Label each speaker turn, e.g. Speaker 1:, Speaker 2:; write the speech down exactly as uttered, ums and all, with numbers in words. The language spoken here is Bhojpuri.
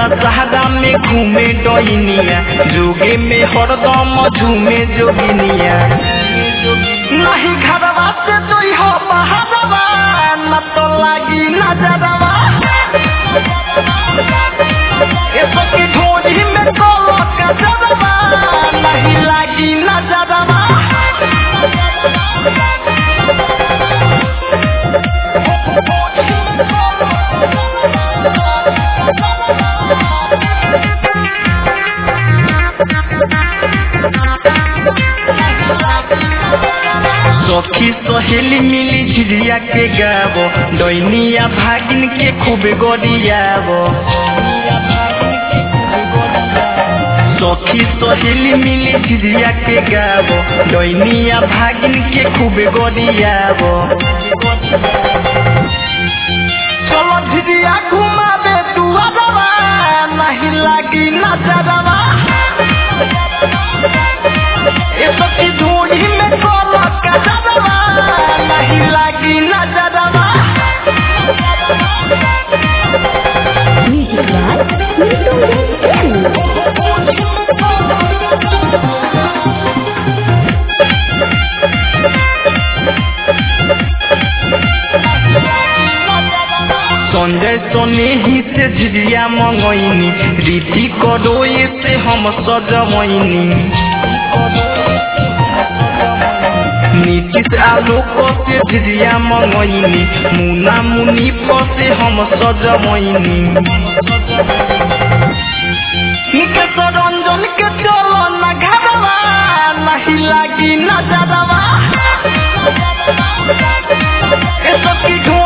Speaker 1: दशहरा में घूमे डोइनिया, जोगे में हरदम झूमे जोगिनिया। नहीं घरवा से जोई हो बहारवा, न तो लागी नजरवा। ये सखी ढोली में कोलो कजरवा, नहीं लागी नजरवा। सखी सहेली मिली झिझिया के गावो, डोइनिया भागिन के खूब गोरियावो। सखी सहेली मिली झिझिया के गावो, डोइनिया भागिन के खूब गोरियावो। चलो झिझिया घुमा दे दुआरवा, नहीं लागी नजरवा। ये सखी ढूंढी में कोलो कजरवा, नहीं लागी नजरवा। संजय सोने ही से झिझिया मंगोइनी, रीति करोए से हम सजमोइनी। नीतीश आलोक से झिझिया मंगोइनी, मुना मुनि से हम सजमोइनी। निकेश रंजन के चलो न घरवा, नहीं लागी नजरवा।